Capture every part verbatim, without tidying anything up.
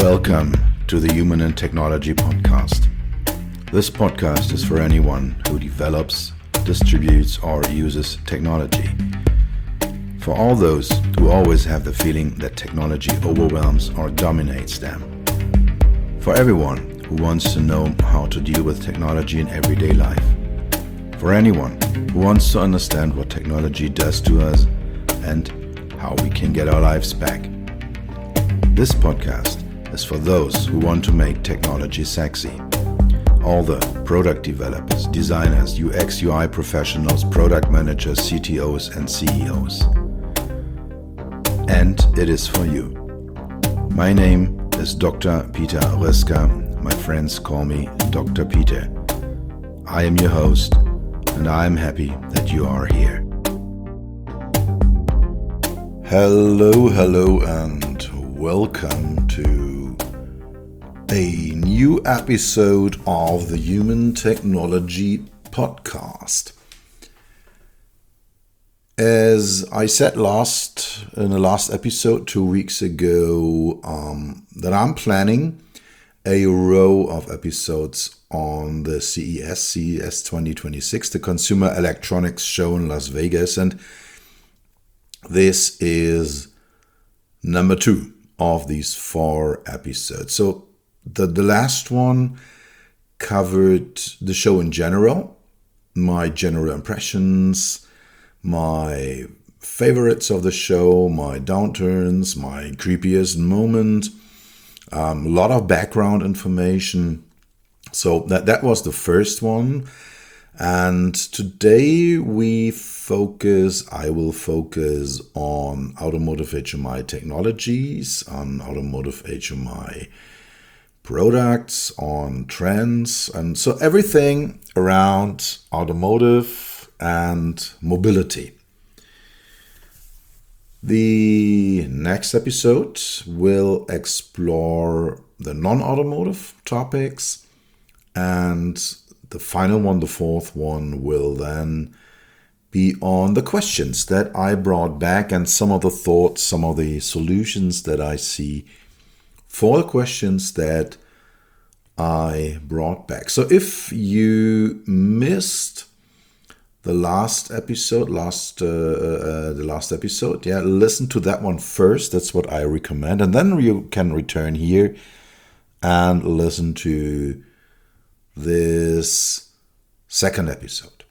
Welcome to the Human and Technology Podcast. This podcast is for anyone who develops, distributes, or uses technology. For all those who always have the feeling that technology overwhelms or dominates them. For everyone who wants to know how to deal with technology in everyday life. For anyone who wants to understand what technology does to us and how we can get our lives back. This podcast is for those who want to make technology sexy. All the product developers, designers, U X U I professionals, product managers, C T Os and C E Os. And it is for you. My name is Doctor Peter Röska. My friends call me Doctor Peter. I am your host and I am happy that you are here. Hello, hello and welcome to a new episode of the Human Technology Podcast. As I said last in the last episode two weeks ago, um, that I'm planning a row of episodes on the C E S, C E S twenty twenty-six, the Consumer Electronics Show in Las Vegas, and this is number two of these four episodes. So the, the last one covered the show in general, my general impressions, my favorites of the show, my downturns, my creepiest moment, um, a lot of background information. So that, that was the first one. And today we focus, I will focus on automotive H M I technologies, on automotive H M I products, on trends, and so everything around automotive and mobility. The next episode will explore the non-automotive topics, and the final one, the fourth one, will then be on the questions that I brought back and some of the thoughts, some of the solutions that I see for the questions that I brought back. So if you missed the last episode, last uh, uh, the last episode, yeah, listen to that one first. That's what I recommend, and then you can return here and listen to this second episode.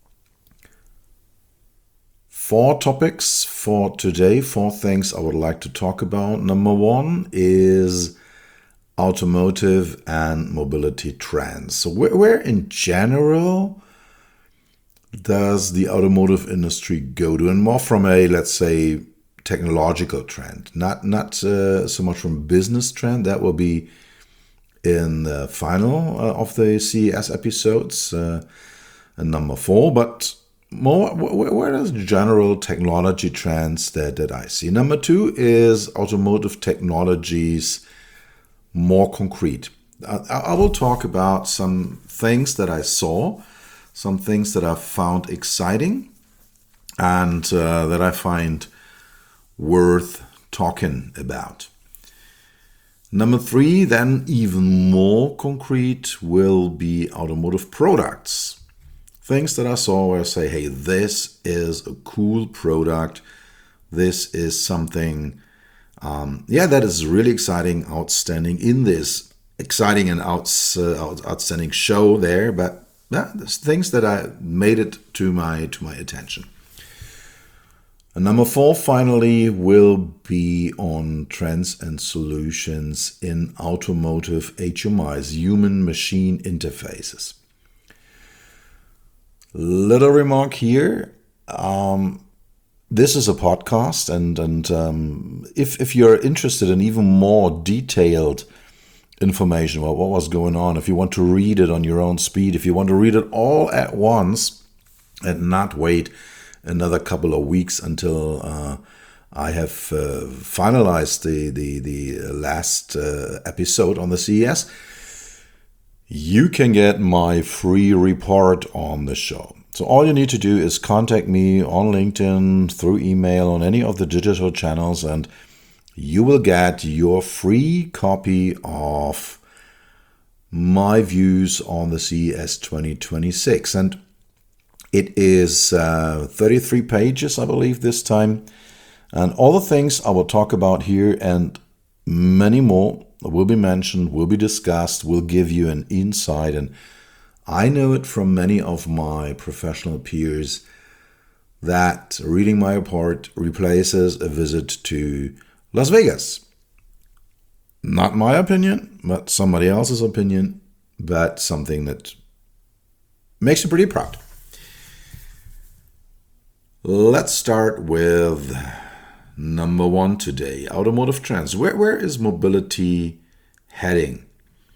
Four topics for today, four things I would like to talk about. Number one is automotive and mobility trends. So where, where in general does the automotive industry go to? And more from a, let's say, technological trend, not, not uh, so much from business trend. That will be in the final uh, of the C E S episodes, uh, and number four, but more, where, where does general technology trends that, that I see? Number two is automotive technologies more concrete. I, I will talk about some things that I saw, some things that I found exciting, and uh, that I find worth talking about. Number three, then even more concrete, will be automotive products. Things that I saw where I say, hey, this is a cool product. This is something, um, yeah, that is really exciting, outstanding in this exciting and outs, uh, out, outstanding show there. But yeah, there's things that I made it to my to my attention. And number four, finally, will be on trends and solutions in automotive H M Is, human-machine interfaces. Little remark here. Um, this is a podcast, and and um, if if you're interested in even more detailed information about what was going on, if you want to read it on your own speed, if you want to read it all at once and not wait another couple of weeks until uh, I have uh, finalized the the the last uh, episode on the C E S, you can get my free report on the show. So all you need to do is contact me on LinkedIn, through email, on any of the digital channels, and you will get your free copy of my views on the C E S twenty twenty-six. And it is uh, thirty-three pages, I believe, this time. And all the things I will talk about here and many more will be mentioned, will be discussed, will give you an insight. And I know it from many of my professional peers that reading my report replaces a visit to Las Vegas. Not my opinion, but somebody else's opinion, but something that makes me pretty proud. Let's start with number one today, automotive trends. Where, where is mobility heading?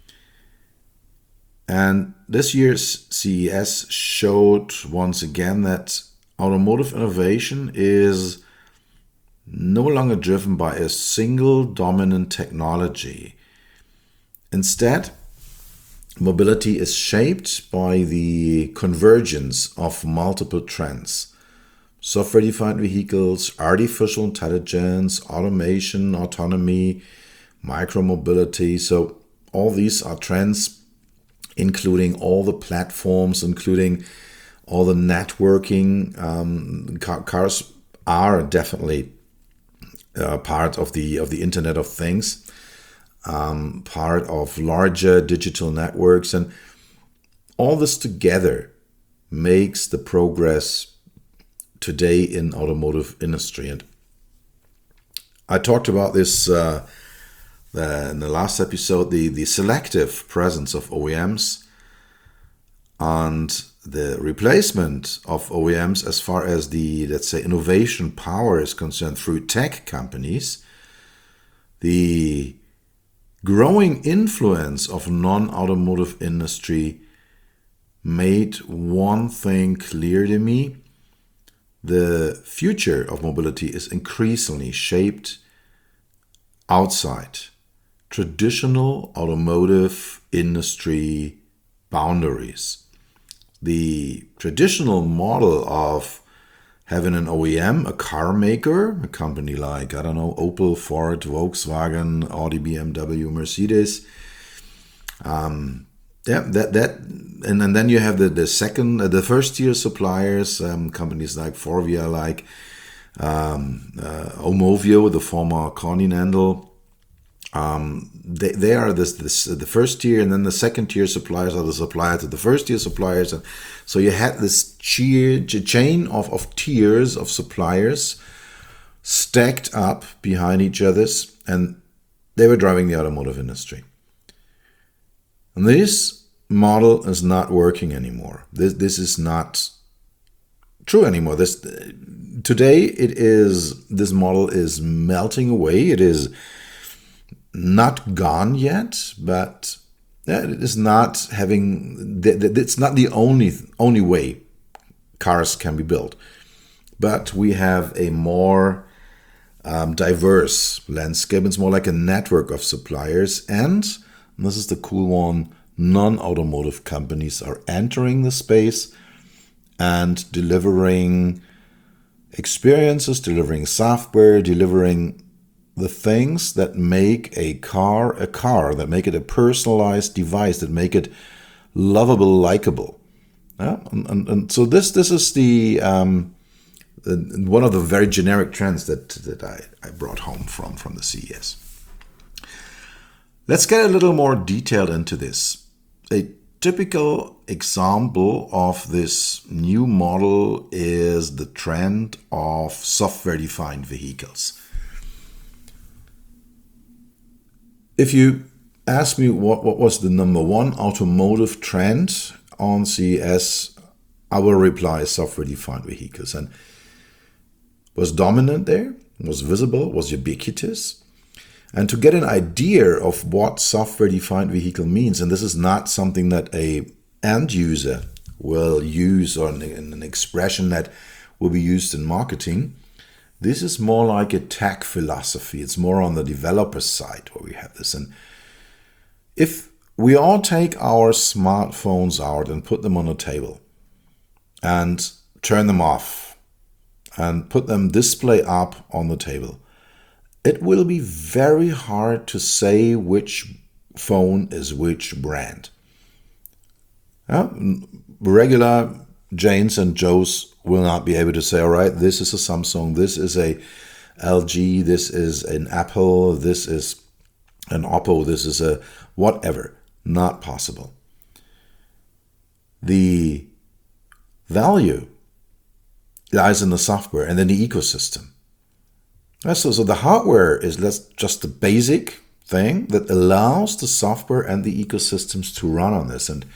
And this year's C E S showed once again that automotive innovation is no longer driven by a single dominant technology. Instead, mobility is shaped by the convergence of multiple trends. Software-defined vehicles, artificial intelligence, automation, autonomy, micromobility. So all these are trends, including all the platforms, including all the networking. Um, car, cars are definitely uh, part of the of the Internet of Things, um, part of larger digital networks, and all this together makes the progress today in automotive industry. And I talked about this uh, the, in the last episode, the, the selective presence of O E Ms and the replacement of O E Ms as far as the, let's say, innovation power is concerned through tech companies. The growing influence of non-automotive industry made one thing clear to me. The future of mobility is increasingly shaped outside traditional automotive industry boundaries. The traditional model of having an O E M, a car maker, a company like, I don't know, Opel, Ford, Volkswagen, Audi, B M W, Mercedes, um, Yeah, that that, and, and then you have the the second, uh, the first tier suppliers, um, companies like Forvia, like um, uh, Aumovio, the former Continental. Um, they they are this this the first tier, and then the second tier suppliers are the suppliers to the first tier suppliers, and so you had this cheer, chain of of tiers of suppliers stacked up behind each other's, and they were driving the automotive industry. And this model is not working anymore. This this is not true anymore. This today it is this model is melting away. It is not gone yet, but it is not having. It's not the only only way cars can be built, but we have a more um, diverse landscape. It's more like a network of suppliers, and this is the cool one. Non-automotive companies are entering the space and delivering experiences, delivering software, delivering the things that make a car a car, that make it a personalized device, that make it lovable, likable. Yeah? And, and, and so this this is the um, one of the very generic trends that that I, I brought home from from the C E S. Let's get a little more detailed into this. A typical example of this new model is the trend of software-defined vehicles. If you ask me what, what was the number one automotive trend on C E S, I will reply software-defined vehicles. And was dominant there, was visible, was ubiquitous. And to get an idea of what software-defined vehicle means, and this is not something that a end user will use or an, an expression that will be used in marketing, this is more like a tech philosophy. It's more on the developer side where we have this. And if we all take our smartphones out and put them on a table and turn them off and put them display up on the table, it will be very hard to say which phone is which brand. Yeah? Regular Janes and Joes will not be able to say, all right, this is a Samsung, this is a L G, this is an Apple, this is an Oppo, this is a whatever. Not possible. The value lies in the software and then the ecosystem. So, so the hardware is just the basic thing that allows the software and the ecosystems to run on this. And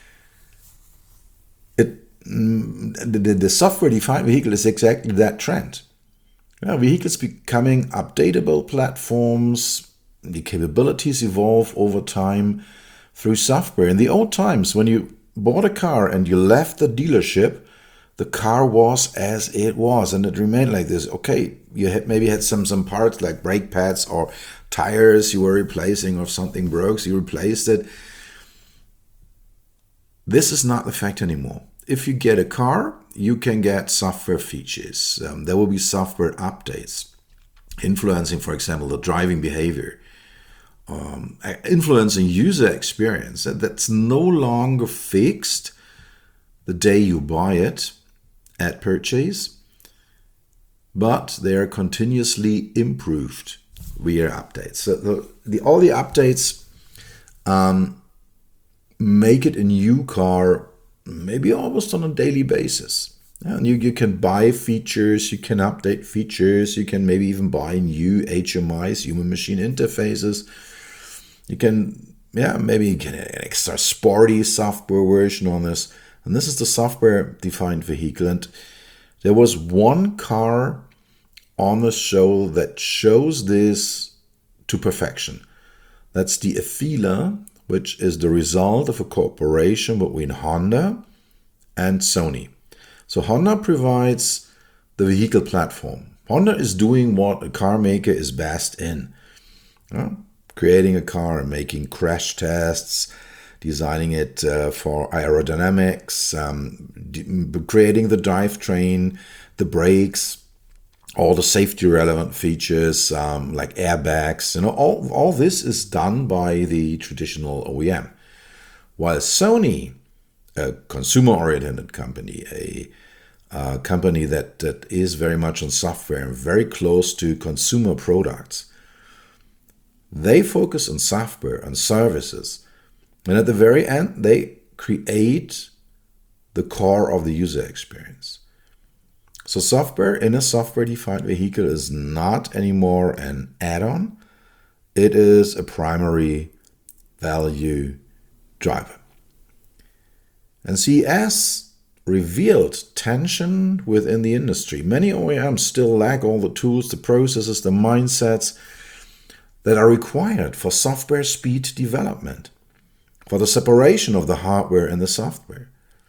it the, the software-defined vehicle is exactly that trend. Yeah, vehicles becoming updatable platforms, the capabilities evolve over time through software. In the old times, when you bought a car and you left the dealership, the car was as it was, and it remained like this. Okay, you had maybe had some some parts like brake pads or tires you were replacing, or if something broke, so you replaced it. This is not the fact anymore. If you get a car, you can get software features. Um, there will be software updates influencing, for example, the driving behavior, um, influencing user experience. That's no longer fixed the day you buy it at purchase, but they are continuously improved via updates. So the, the, all the updates um, make it a new car maybe almost on a daily basis. And you, you can buy features, you can update features, you can maybe even buy new H M Is, human machine interfaces. You can, yeah, maybe get an extra sporty software version on this. And this is the software-defined vehicle. And there was one car on the show that shows this to perfection. That's the Afeela, which is the result of a cooperation between Honda and Sony. So Honda provides the vehicle platform. Honda is doing what a car maker is best in. Uh, creating a car and making crash tests, designing it uh, for aerodynamics, um, d- creating the drivetrain, the brakes, all the safety relevant features um, like airbags. You know, all, all this is done by the traditional O E M. While Sony, a consumer-oriented company, a uh, company that, that is very much on software and very close to consumer products, they focus on software and services. And at the very end, they create the core of the user experience. So software in a software-defined vehicle is not anymore an add-on. It is a primary value driver. And C E S revealed tension within the industry. Many O E Ms still lack all the tools, the processes, the mindsets that are required for software speed development, for the separation of the hardware and the software.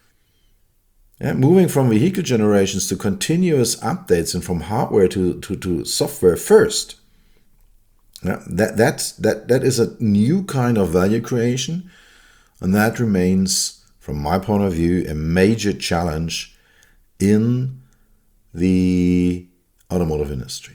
Yeah, moving from vehicle generations to continuous updates and from hardware to, to, to software first. Yeah, that, that, that, that is a new kind of value creation, and that remains, from my point of view, a major challenge in the automotive industry.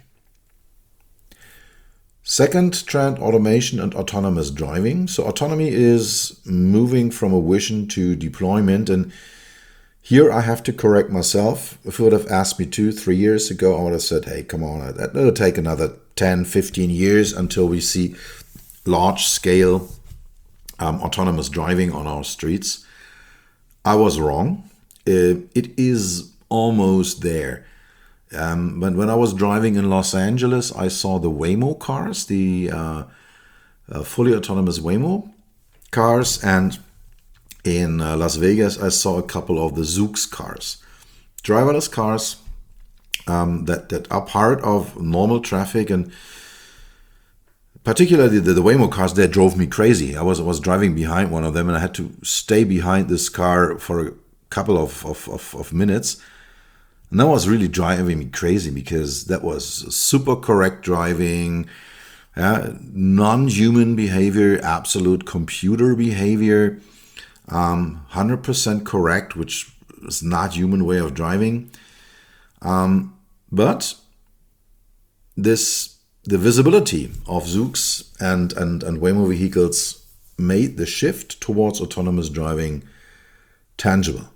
Second trend, automation and autonomous driving. So autonomy is moving from a vision to deployment, and here I have to correct myself. If you would have asked me two, three years ago, I would have said, hey, come on, that'll take another ten, fifteen years until we see large-scale um, autonomous driving on our streets. I was wrong. Uh, it is almost there. Um, but when I was driving in Los Angeles, I saw the Waymo cars, the uh, uh, fully autonomous Waymo cars, and in uh, Las Vegas, I saw a couple of the Zoox cars, driverless cars um, that, that are part of normal traffic, and particularly the, the Waymo cars, they drove me crazy. I was I was driving behind one of them, and I had to stay behind this car for a couple of, of, of, of minutes. And that was really driving me crazy because that was super correct driving, uh, non-human behavior, absolute computer behavior. Um, one hundred percent correct, which is not human way of driving. Um, but this the visibility of Zoox and, and, and Waymo vehicles made the shift towards autonomous driving tangible.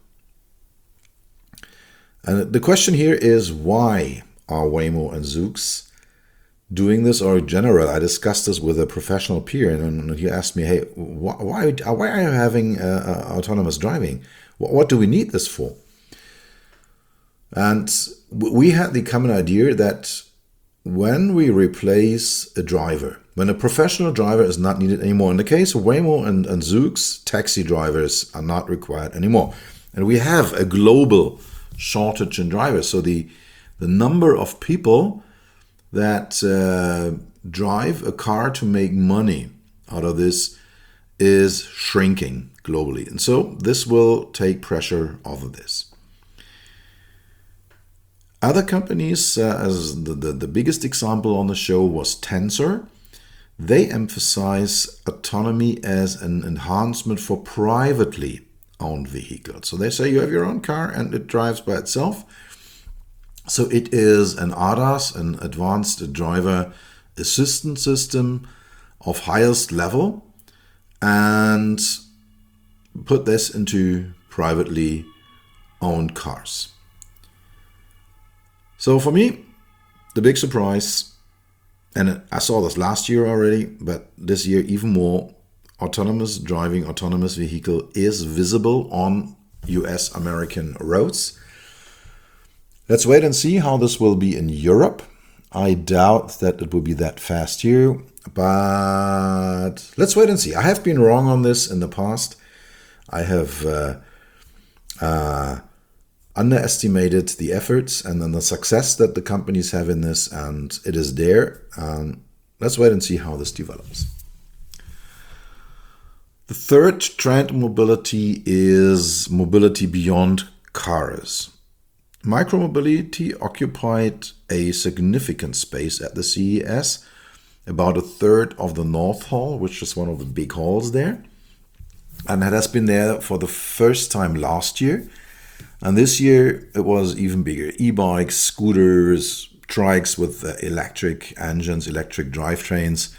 And the question here is, why are Waymo and Zoox doing this, or in general? I discussed this with a professional peer, and he asked me, hey, why, why are you having uh, uh, autonomous driving? What, what do we need this for? And we had the common idea that when we replace a driver, when a professional driver is not needed anymore, in the case of Waymo and, and Zoox, taxi drivers are not required anymore. And we have a global shortage in drivers. So the, the number of people that uh, drive a car to make money out of this is shrinking globally. And so this will take pressure off of this. Other companies, uh, as the, the, the biggest example on the show was Tensor, they emphasize autonomy as an enhancement for privately owned vehicles. So they say you have your own car and it drives by itself. So it is an A D A S, an advanced driver assistance system of highest level, and put this into privately owned cars. So for me, the big surprise, and I saw this last year already, but this year even more, autonomous driving, autonomous vehicle is visible on U S American roads. Let's wait and see how this will be in Europe. I doubt that it will be that fast here, but let's wait and see. I have been wrong on this in the past. I have uh, uh, underestimated the efforts and then the success that the companies have in this, and it is there. Um, let's wait and see how this develops. The third trend in mobility is mobility beyond cars. Micromobility occupied a significant space at the C E S, about a third of the North Hall, which is one of the big halls there. And it has been there for the first time last year. And this year it was even bigger. E-bikes, scooters, trikes with uh, electric engines, electric drivetrains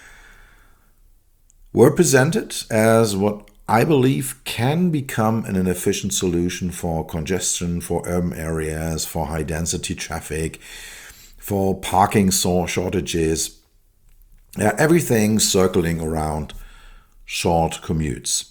were presented as what I believe can become an efficient solution for congestion, for urban areas, for high density traffic, for parking shortages, yeah, everything circling around short commutes.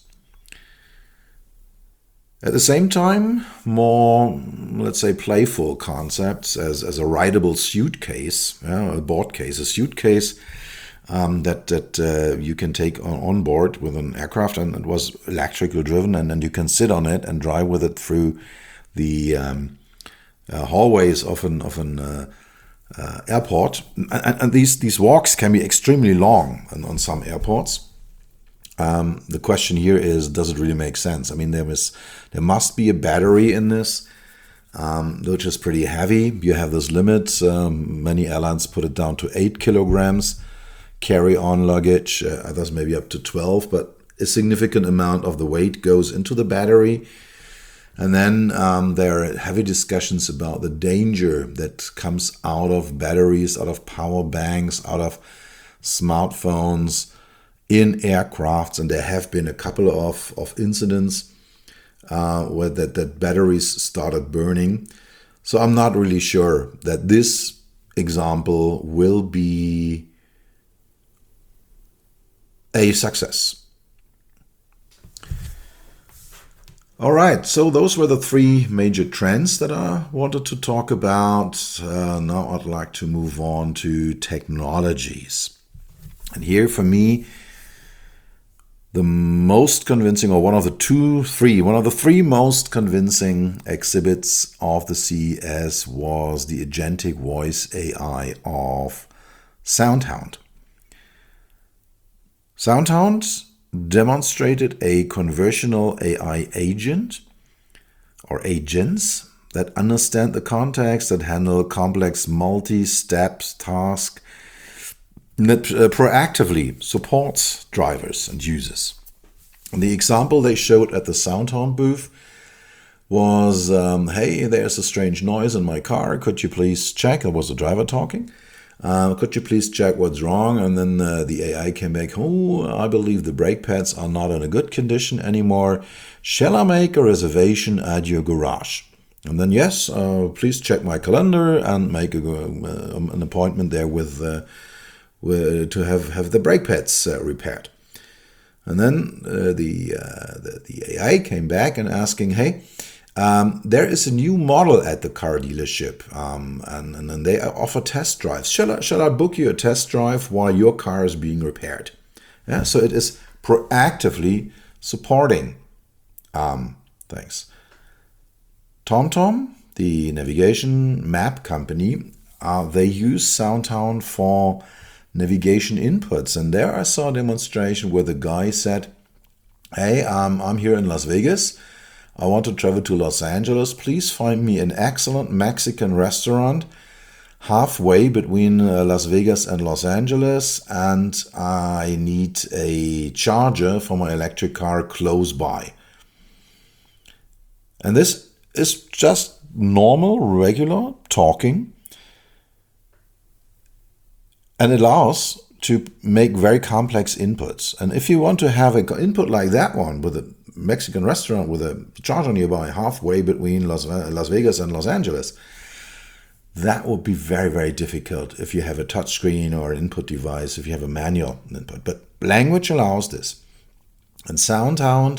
At the same time, more, let's say, playful concepts as, as a rideable suitcase, yeah, a board case, a suitcase um, that, that uh, you can take on, on board with an aircraft, and it was electrical driven, and then you can sit on it and drive with it through the um, uh, hallways of an, of an uh, uh, airport. And, and these, these walks can be extremely long on, on some airports. Um, the question here is, does it really make sense? I mean, there is, there must be a battery in this, um, which is pretty heavy. You have this limit. Um, many airlines put it down to eight kilograms carry-on luggage, uh, others maybe up to twelve, but a significant amount of the weight goes into the battery. And then um, there are heavy discussions about the danger that comes out of batteries, out of power banks, out of smartphones, in aircrafts, and there have been a couple of, of incidents uh, where that, that batteries started burning. So I'm not really sure that this example will be a success. All right, so those were the three major trends that I wanted to talk about. Uh, now I'd like to move on to technologies. And here for me, the most convincing, or one of the two, three, one of the three most convincing exhibits of the C E S was the agentic voice A I of SoundHound. SoundHound demonstrated a conversational A I agent or agents that understand the context, that handle complex multi-step tasks, that uh, proactively supports drivers and users. And the example they showed at the SoundHound booth was, um, hey, there's a strange noise in my car. Could you please check? It was the driver talking. Uh, could you please check what's wrong? And then uh, the A I came back, oh, I believe the brake pads are not in a good condition anymore. Shall I make a reservation at your garage? And then, yes, uh, please check my calendar and make a, uh, an appointment there with, uh, with to have, have the brake pads uh, repaired. And then uh, the, uh, the the A I came back and asking, hey, um, there is a new model at the car dealership, um, and, and, and they offer test drives. Shall I, shall I book you a test drive while your car is being repaired? Yeah, so it is proactively supporting um, things. TomTom, the navigation map company, uh, they use SoundHound for navigation inputs. And there I saw a demonstration where the guy said, hey, um, I'm here in Las Vegas. I want to travel to Los Angeles. Please find me an excellent Mexican restaurant halfway between uh, Las Vegas and Los Angeles. And I need a charger for my electric car close by. And this is just normal, regular talking, and it allows to make very complex inputs. And if you want to have an input like that one with a Mexican restaurant with a charger nearby halfway between Las, Las Vegas and Los Angeles, that would be very, very difficult if you have a touchscreen or an input device, if you have a manual input. But language allows this. And SoundHound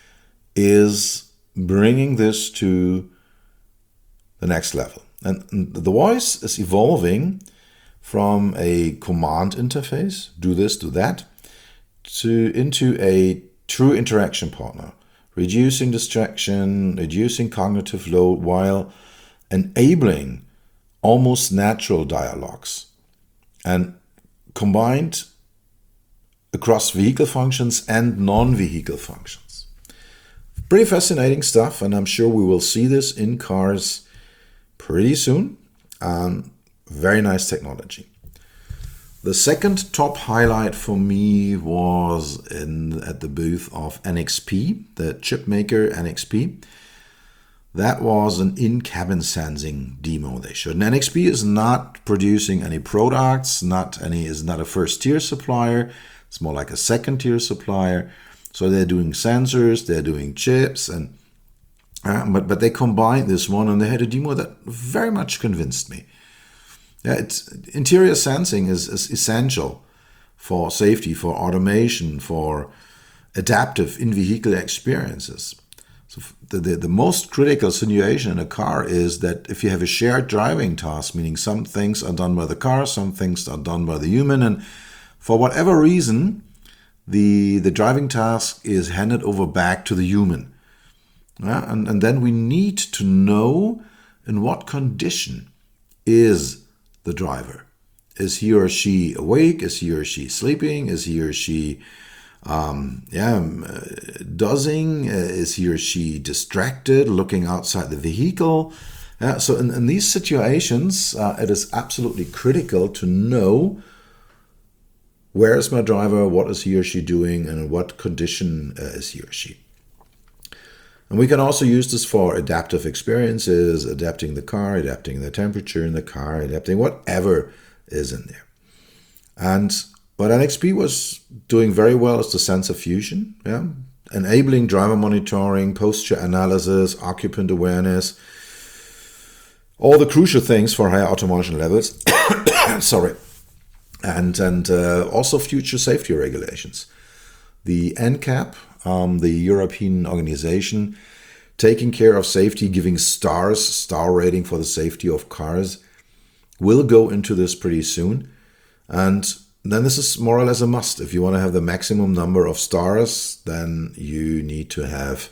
is bringing this to the next level. And the voice is evolving from a command interface, do this, do that, to into a true interaction partner, reducing distraction, reducing cognitive load while enabling almost natural dialogues and combined across vehicle functions and non-vehicle functions. Pretty fascinating stuff, and I'm sure we will see this in cars pretty soon. Um, very nice technology. The second top highlight for me was in at the booth of N X P, the chip maker N X P. That was an in-cabin sensing demo they showed. And N X P is not producing any products, not any is not a first-tier supplier. It's more like a second-tier supplier. So they're doing sensors, they're doing chips, and uh, but but they combined this one, and they had a demo that very much convinced me. Yeah, it's interior sensing is, is essential for safety, for automation, for adaptive in-vehicle experiences. So the, the the most critical situation in a car is that if you have a shared driving task, meaning some things are done by the car, some things are done by the human, and for whatever reason, the the driving task is handed over back to the human. Yeah? And, and then we need to know in what condition is the driver. Is he or she awake? Is he or she sleeping? Is he or she um, yeah, uh, dozing? Uh, is he or she distracted, looking outside the vehicle? Yeah, so in, in these situations, uh, it is absolutely critical to know where is my driver, what is he or she doing, and in what condition uh, is he or she. And we can also use this for adaptive experiences, adapting the car, adapting the temperature in the car, adapting whatever is in there. And what N X P was doing very well is the sensor fusion, yeah? Enabling driver monitoring, posture analysis, occupant awareness, all the crucial things for higher automation levels. Sorry. And, and uh, also future safety regulations. The N C A P, um, the European organization, taking care of safety, giving stars, star rating for the safety of cars, will go into this pretty soon. And then this is more or less a must. If you want to have the maximum number of stars, then you need to have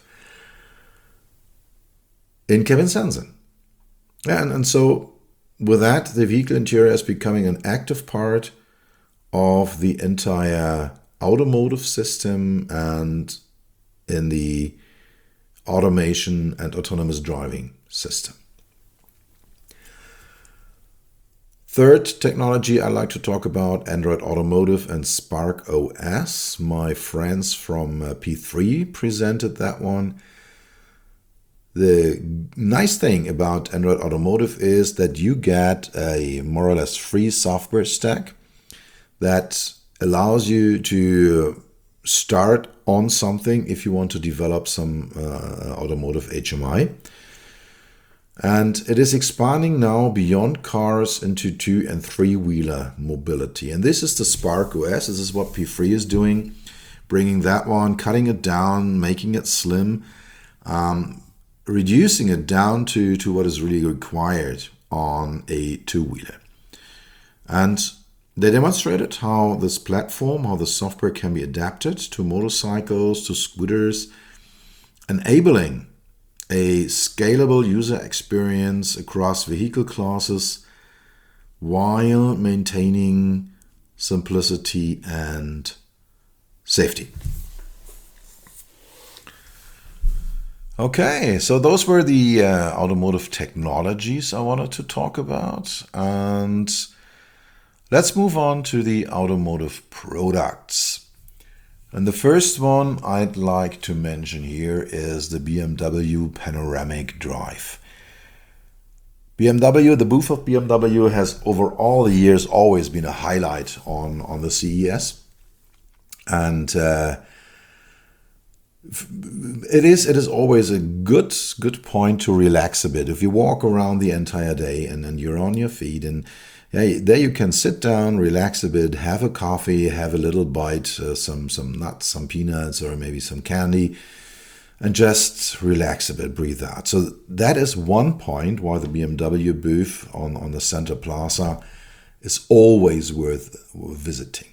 in-cabin sensing. And, and so with that, the vehicle interior is becoming an active part of the entire automotive system and in the automation and autonomous driving system. Third technology I'd like to talk about, Android Automotive and Spark O S. My friends from uh, P three presented that one. the nice thing about Android Automotive is that you get a more or less free software stack that allows you to start on something if you want to develop some uh, automotive H M I. And it is expanding now beyond cars into two and three wheeler mobility. And this is the Spark O S. This is what P three is doing, bringing that one, cutting it down, making it slim, um, reducing it down to, to what is really required on a two-wheeler. And they demonstrated how this platform, how the software can be adapted to motorcycles, to scooters, enabling a scalable user experience across vehicle classes while maintaining simplicity and safety. Okay, so those were the uh, automotive technologies I wanted to talk about. And let's move on to the automotive products. And the first one I'd like to mention here is the B M W Panoramic Drive. B M W, the booth of B M W has over all the years always been a highlight on, on the C E S. And uh, it is it is always a good good point to relax a bit. If you walk around the entire day and, and you're on your feet, and yeah, there you can sit down, relax a bit, have a coffee, have a little bite, uh, some some nuts, some peanuts, or maybe some candy, and just relax a bit, breathe out. So that is one point why the B M W booth on, on the Center Plaza is always worth visiting.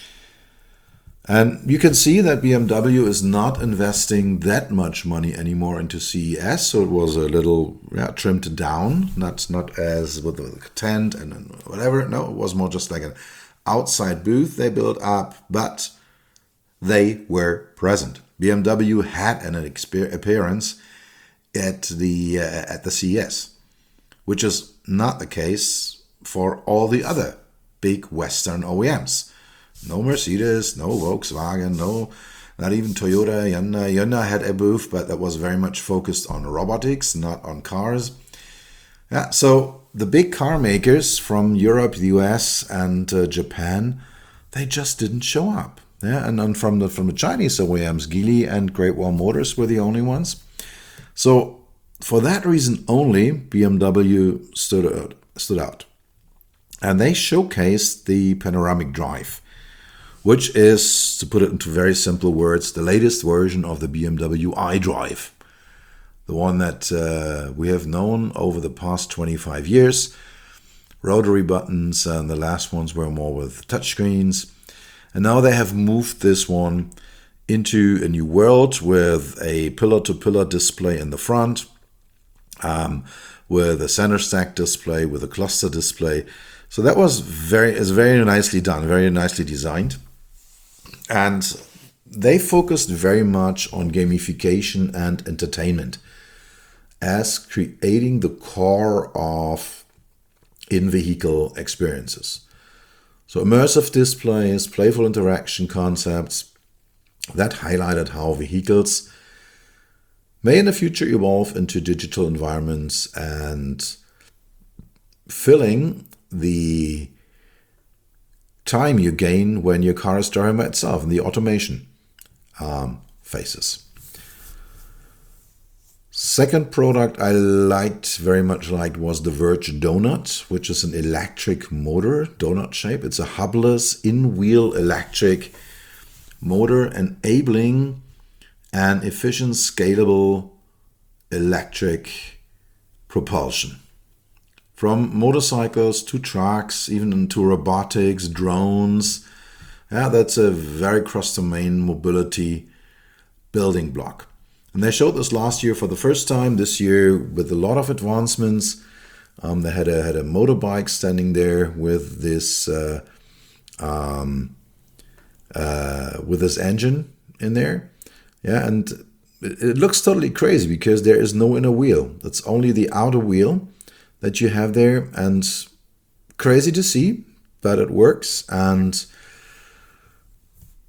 And you can see that B M W is not investing that much money anymore into C E S, so it was a little yeah, trimmed down, not not as with the tent and whatever. No, it was more just like an outside booth they built up, but they were present. B M W had an appearance at the uh, at the C E S, which is not the case for all the other big Western O E Ms. No Mercedes, no Volkswagen, no, not even Toyota. Hyundai. Hyundai had a booth, but that was very much focused on robotics, not on cars. Yeah, so the big car makers from Europe, the U S, and uh, Japan, they just didn't show up. Yeah, and, and from the from the Chinese O E Ms, Geely and Great Wall Motors were the only ones. So for that reason only, B M W stood out, stood out, and they showcased the Panoramic Drive, which is, to put it into very simple words, the latest version of the B M W iDrive. The one that uh, we have known over the past twenty-five years. Rotary buttons, and the last ones were more with touchscreens. And now they have moved this one into a new world with a pillar-to-pillar display in the front, um, with a center stack display, with a cluster display. So that was very, is very nicely done, very nicely designed. And they focused very much on gamification and entertainment as creating the core of in-vehicle experiences. So immersive displays, playful interaction concepts that highlighted how vehicles may in the future evolve into digital environments and filling the time you gain when your car is driving by itself in the automation um, phases. Second product I liked, very much liked, was the Verge Donut, which is an electric motor, donut shape. It's a hubless in-wheel electric motor enabling an efficient, scalable electric propulsion. From motorcycles to trucks, even into robotics, drones. Yeah, that's a very cross-domain mobility building block. And they showed this last year for the first time. This year, with a lot of advancements, um, they had a had a motorbike standing there with this uh, um, uh, with this engine in there. Yeah, and it, it looks totally crazy because there is no inner wheel. It's only the outer wheel that you have there, and crazy to see, but it works. And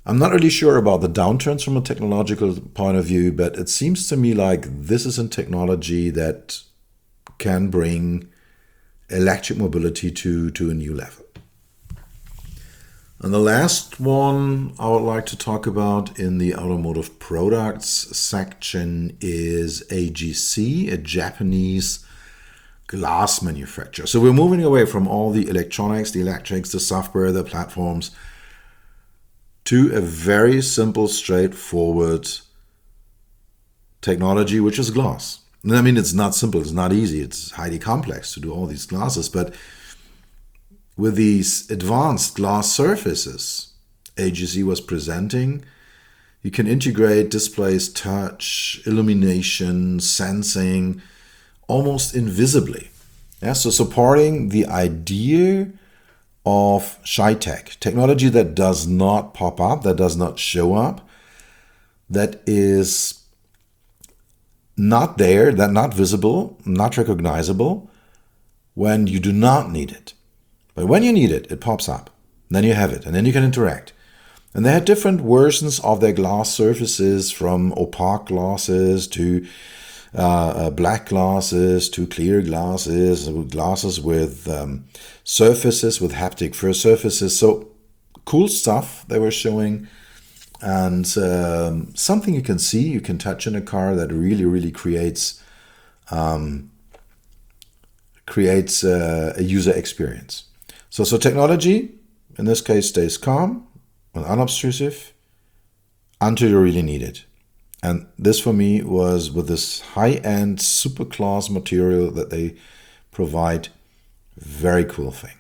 I'm not really sure about the downturns from a technological point of view, but it seems to me like this is a technology that can bring electric mobility to, to a new level. And the last one I would like to talk about in the automotive products section is A G C, a Japanese glass manufacturer. So we're moving away from all the electronics, the electrics, the software, the platforms, to a very simple, straightforward technology, which is glass. And I mean, it's not simple, it's not easy, it's highly complex to do all these glasses, but with these advanced glass surfaces A G C was presenting, you can integrate displays, touch, illumination, sensing, almost invisibly. Yeah, so supporting the idea of ShyTech, technology that does not pop up, that does not show up, that is not there, that not visible, not recognizable when you do not need it. But when you need it, it pops up. Then you have it, and then you can interact. And they had different versions of their glass surfaces, from opaque glasses to uh, uh, black glasses to clear glasses, glasses with um, surfaces, with haptic fur surfaces. So cool stuff they were showing. And um, something you can see, you can touch in a car that really, really creates um, creates uh, a user experience. So, so technology, in this case, stays calm and unobtrusive until you really need it. And this for me was, with this high-end super class material that they provide, very cool thing.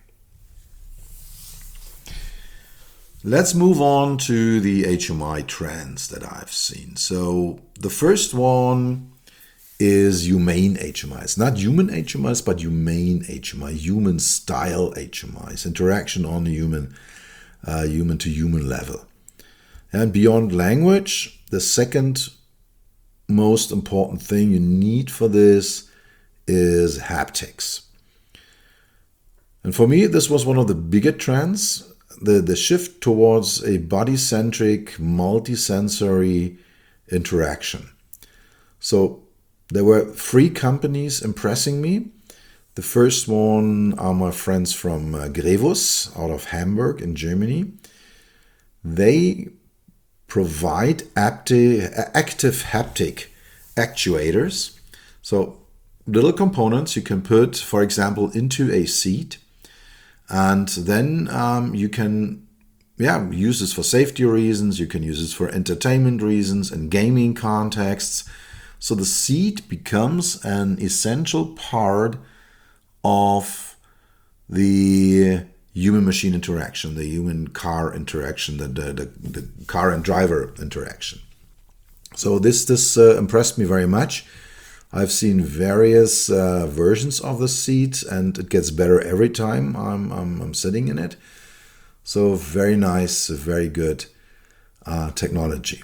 Let's move on to the H M I trends that I've seen. So the first one is humane H M Is. Not human H M Is, but humane H M I, human style H M Is, interaction on a human, uh, human to human level. And beyond language, the second most important thing you need for this is haptics. And for me, this was one of the bigger trends, the, the shift towards a body-centric, multi-sensory interaction. So there were three companies impressing me. The first one are my friends from uh, Grevus out of Hamburg in Germany. They provide active, active haptic actuators. So little components you can put, for example, into a seat. And then um, you can yeah, use this for safety reasons. You can use this for entertainment reasons and gaming contexts. So the seat becomes an essential part of the human-machine interaction, the human-car interaction, the, the, the, the car and driver interaction. So this, this uh, impressed me very much. I've seen various uh, versions of the seat, and it gets better every time I'm, I'm, I'm sitting in it. So very nice, very good uh, technology.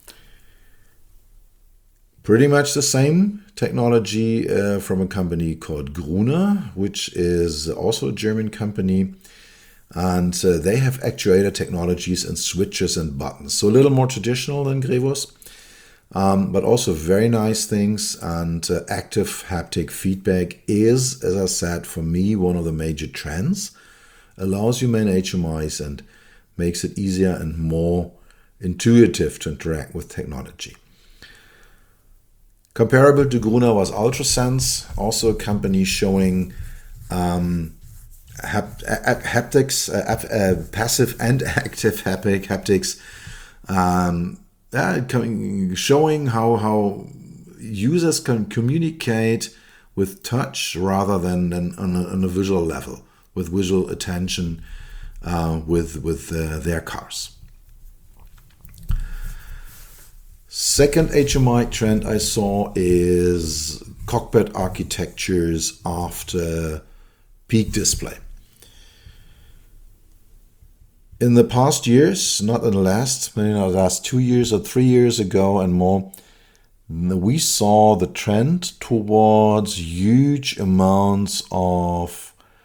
Pretty much the same technology uh, from a company called Gruner, which is also a German company. And uh, they have actuator technologies and switches and buttons. So a little more traditional than Grevus, um, but also very nice things. And uh, active haptic feedback is, as I said, for me, one of the major trends. Allows human H M Is and makes it easier and more intuitive to interact with technology. Comparable to Gruner was Ultrasense, also a company showing um, hap haptics, uh, uh, passive and active haptic haptics, um, uh, showing how, how users can communicate with touch rather than, than on, a, on a visual level, with visual attention uh, with, with uh, their cars. Second H M I trend I saw is cockpit architectures after peak display. In the past years, not in the last, maybe not the last two years or three years ago and more, we saw the trend towards huge amounts of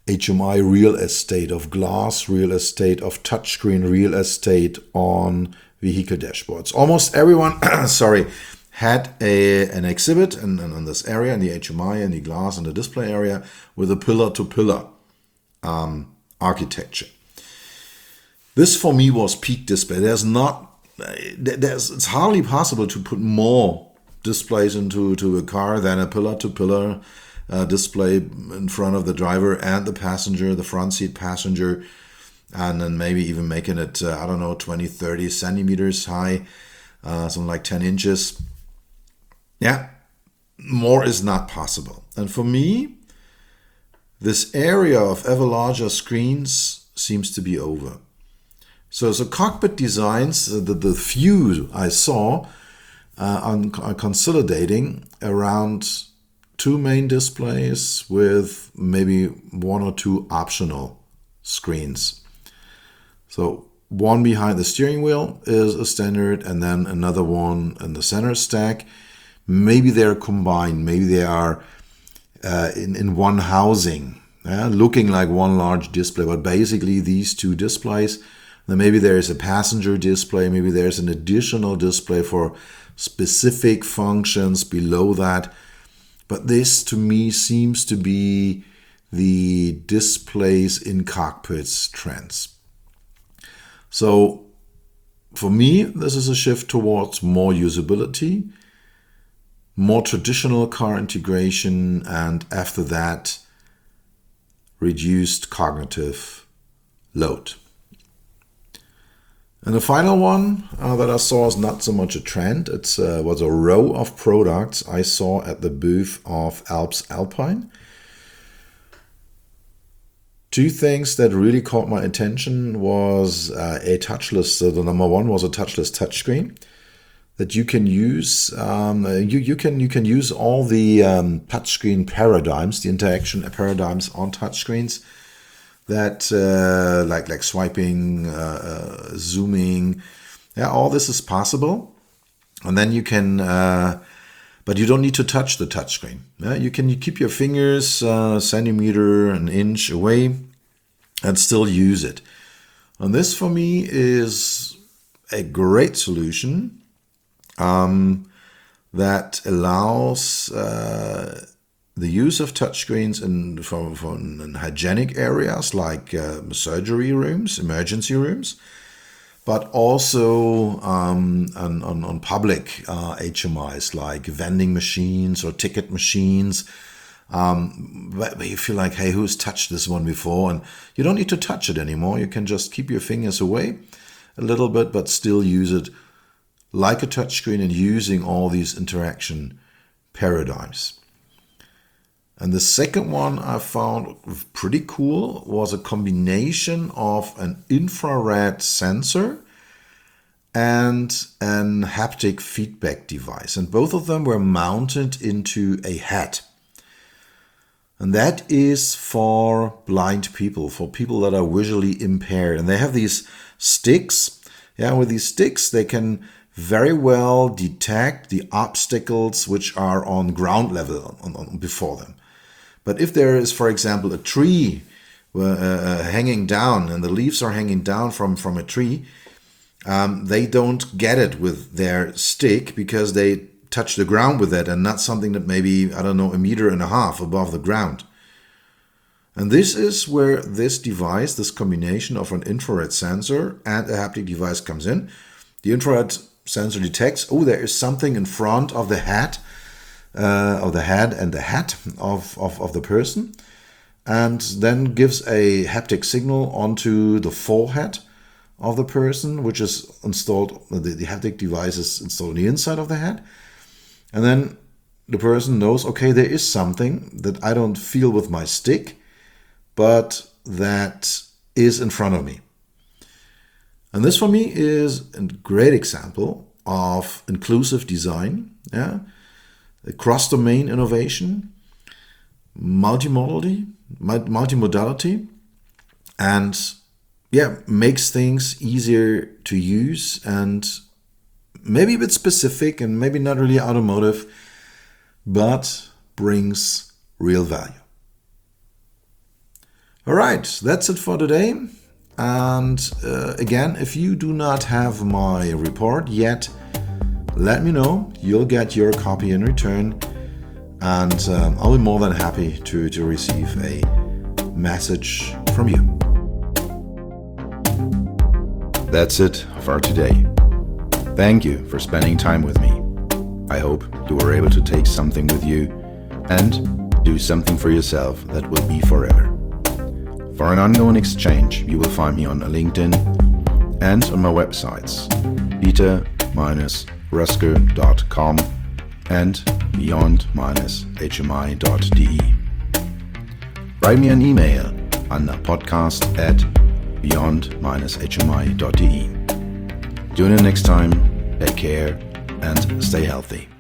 H M I real estate, of glass real estate, of touchscreen real estate on vehicle dashboards. Almost everyone, sorry, had a, an exhibit in, in, in this area, in the H M I, in the glass, and the display area, with a pillar-to-pillar um, architecture. This for me was peak display. There's not, there's, it's hardly possible to put more displays into to a car than a pillar-to-pillar uh, display in front of the driver and the passenger, the front seat passenger, and then maybe even making it, uh, I don't know, twenty, thirty centimeters high, uh, something like ten inches. Yeah, more is not possible. And for me, this area of ever larger screens seems to be over. So, so cockpit designs, the, the few I saw, uh, are, are consolidating around two main displays with maybe one or two optional screens. So one behind the steering wheel is a standard, and then another one in the center stack. Maybe they're combined. Maybe they are uh, in, in one housing, yeah, looking like one large display. But basically these two displays, then maybe there is a passenger display. Maybe there's an additional display for specific functions below that. But this to me seems to be the displays in cockpits trends. So for me, this is a shift towards more usability, more traditional car integration, and after that, reduced cognitive load. And the final one uh, that I saw is not so much a trend. It uh, was a row of products I saw at the booth of Alps Alpine. Two things that really caught my attention was uh, a touchless, so the number one was a touchless touchscreen that you can use. Um, you, you, can, you can use all the um, touchscreen paradigms, the interaction paradigms on touchscreens that uh, like, like swiping, uh, uh, zooming, yeah, all this is possible. And then you can, uh, but you don't need to touch the touchscreen. Yeah? You can you keep your fingers uh, centimeter, an inch away and still use it. And this for me is a great solution um, that allows uh, the use of touchscreens in, for, for in hygienic areas like uh, surgery rooms, emergency rooms, but also um, on, on, on public uh, H M Is like vending machines or ticket machines, um, where you feel like, hey, who's touched this one before? And you don't need to touch it anymore. You can just keep your fingers away a little bit, but still use it like a touchscreen and using all these interaction paradigms. And the second one I found pretty cool was a combination of an infrared sensor and an haptic feedback device. And both of them were mounted into a hat. And that is for blind people, for people that are visually impaired. And they have these sticks. Yeah, with these sticks, they can very well detect the obstacles which are on ground level on, on, before them. But if there is, for example, a tree uh, hanging down and the leaves are hanging down from, from a tree, um, they don't get it with their stick because they touch the ground with it and not something that maybe, I don't know, a meter and a half above the ground. And this is where this device, this combination of an infrared sensor and a haptic device comes in. The infrared sensor detects, oh, there is something in front of the hat, Uh, of the head and the hat of, of, of the person, and then gives a haptic signal onto the forehead of the person, which is installed, the, the haptic device is installed on the inside of the head. And then the person knows, okay, there is something that I don't feel with my stick, but that is in front of me. And this for me is a great example of inclusive design, yeah. Cross-domain innovation, multimodality, multimodality, and yeah, makes things easier to use and maybe a bit specific and maybe not really automotive, but brings real value. All right, that's it for today. And uh, again, if you do not have my report yet, let me know. You'll get your copy in return. And um, I'll be more than happy to, to receive a message from you. That's it for today. Thank you for spending time with me. I hope you were able to take something with you and do something for yourself that will be forever. For an ongoing exchange, you will find me on LinkedIn and on my websites peter dash rusker dot com and beyond dash h m i dot d e. Write me an email on podcast at beyond dash h m i dot d e. Tune in next time, take care, and stay healthy.